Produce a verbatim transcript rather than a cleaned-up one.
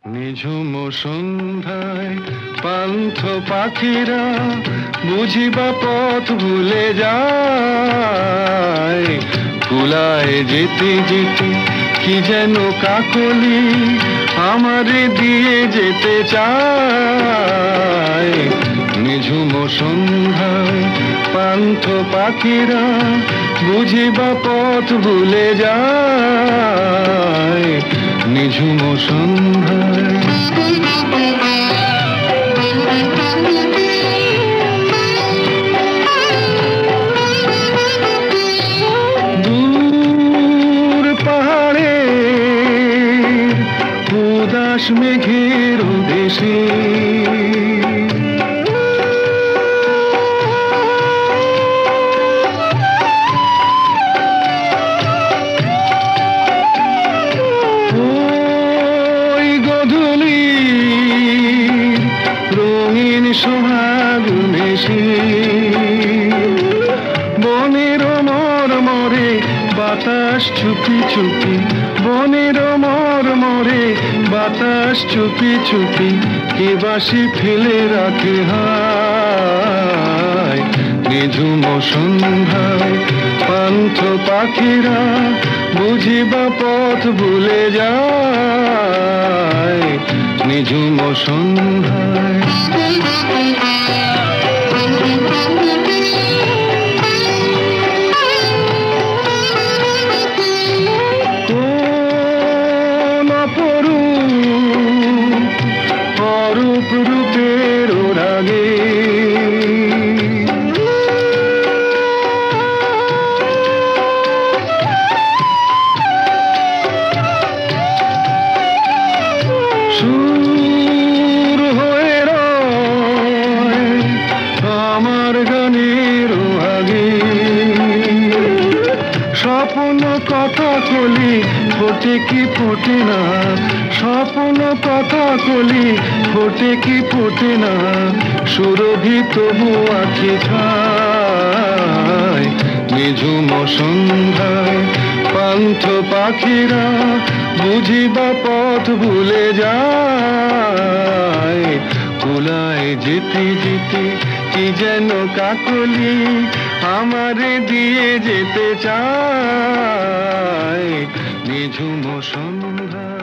নিঝুম সন্ধ্যায় পান্থ পাখিরা বুঝিবা পথ ভুলে যায়। কুলায় যেতে যেতে কি যেন কাকলি আমারে দিয়ে যেতে চায়। নিঝুম সন্ধ্যায় পান্থ পাখিরা বুঝিবা পথ ভুলে যায়। নিঝুম সন্ধ্যায় দূর পাহাড়ে উদাস মেঘের দেশে সোহাগ মেশে বনের মরমরে বাতাস চুপি চুপি, বনের মরমরে বাতাস চুপি চুপি কে বাসি ফেলে রাখে হায়। নিঝুম সন্ধ্যায় পান্থ পাখিরা বুঝিবা পথ ভুলে যায়। নিঝুম সন্ধ্যায় কোন অপরূপ অরূপ রূপের রাগে সুর হয়ে রয় আমার গানের আগে। স্বপ্ন কথা কলি ফোটে কি ফোটে না, স্বপ্ন কথা কলি ফোটে কি ফোটে না, সুরভি তবু আঁখি ছায়। নিঝুম সন্ধ্যায় পান্থ পাখিরা বুঝিবা পথ ভুলে যায়। কুলায় যেতে যেতে কি যেন কাকলি আমারে দিয়ে যেতে চায়। নিঝুম সন্ধ্যা